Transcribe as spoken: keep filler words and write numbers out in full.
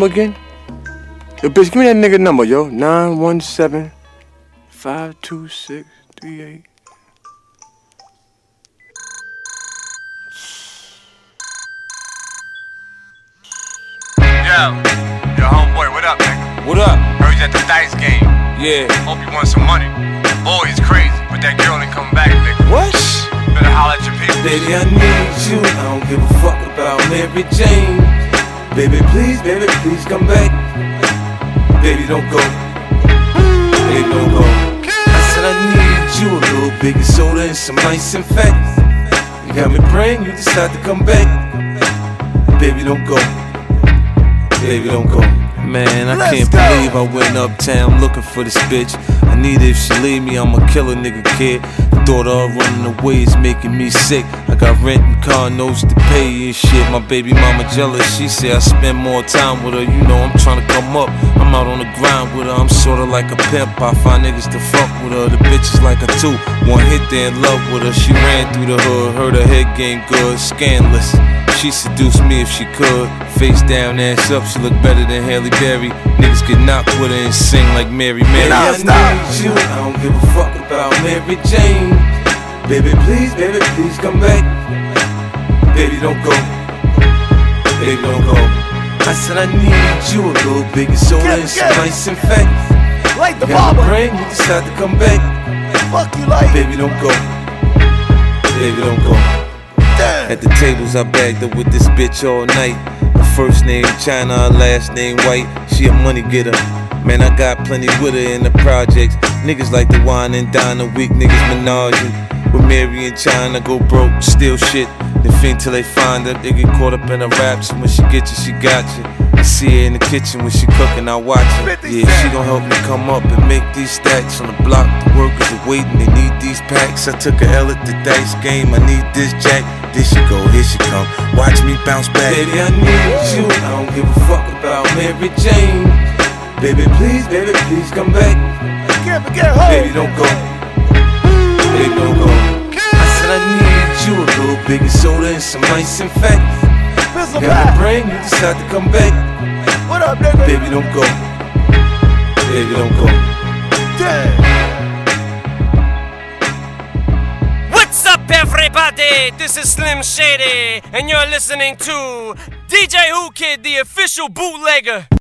number again? Yo, bitch, give me that nigga number, yo. nine one seven, five two six, three eight. Yo, yo, homeboy, what up, nigga? What up? Heard you at the dice game. Yeah. Hope you won some money. Boy, it's crazy, but that girl ain't coming back, nigga. What? Better holler at your people. Baby, I need you. I don't give a fuck about Mary Jane. Baby, please, baby, please come back. Baby, don't go. Baby, don't go. I said I need you, a little baking soda and some ice and fat. You got me praying, you decide to come back. Baby, don't go. Baby, don't go. Man, I Let's can't go. believe I went uptown looking for this bitch. I need her if she leave me, I'ma kill a nigga, kid. The thought of running away is making me sick. I got rent and car notes to pay and shit. My baby mama jealous, she say I spend more time with her. You know I'm trying to come up, I'm out on the grind with her. I'm sorta like a pimp, I find niggas to fuck with her. The bitch is like a two, one hit they in love with her. She ran through the hood, heard her head game good, scandalous. She seduced me if she could. Face down, ass up, she look better than Halle Berry. Niggas get knocked with her and sing like Mary Mary. I need you, I don't give a fuck about Mary Jane. Baby, please, baby, please come back. Baby, don't go. Baby, don't go. I said I need you, a little baking soda and some ice and fat. Like the got barber. my brain, you decide to come back. Fuck you like. Baby, don't go. Baby, don't go. Damn. At the tables I bagged up with this bitch all night. Her first name China, her last name White. She a money getter. Man, I got plenty with her in the projects. Niggas like to wine and dine a week, niggas menaging. With Mary and China go broke, steal shit. Then fiend till they find her, they get caught up in her raps. And when she get you, she got you. I see her in the kitchen when she cooking, I watch her. Yeah, she gon' help me come up and make these stacks. On the block, the workers are waiting, they need these packs. I took a L at the dice game, I need this jack. There she go, here she come, watch me bounce back. Baby, I need you, I don't give a fuck about Mary Jane. Baby, please, baby, please come back. Can't forget her. Baby, don't go. Baby, don't go. I said I need you, a little baking soda and some ice and fat. Pistol Got back. my brain, you decide to come back. What up, nigga? Baby, don't go. Baby, don't go. Damn. What's up, everybody? This is Slim Shady, and you're listening to D J Who Kid, the official bootlegger.